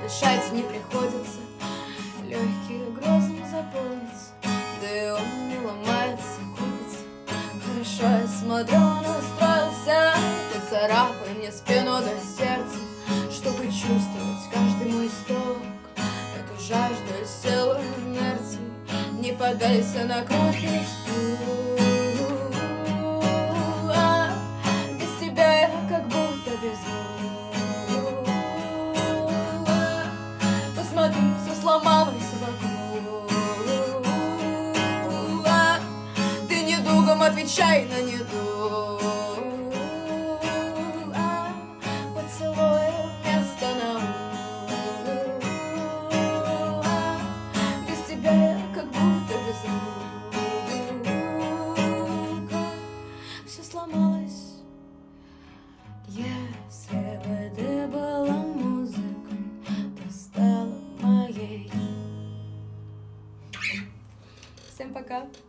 дышать не приходится, легкие грозом заполнится, да и он не ломается, крутится. Хорошо, я смотрю, он устроился, ты царапай мне спину до сердца, чтобы чувствовать каждый мой сток, эту жажду и силу инерции. Не поддайся на кроткий спуск. Без тебя я как будто без звука. Посмотри, все сломалось вокруг. Ты недугом отвечай на недуг. Поцелуй вместо наук. Без тебя я как будто без звука. Все сломалось. Если бы ты была музыкой, то стала моей. Всем пока.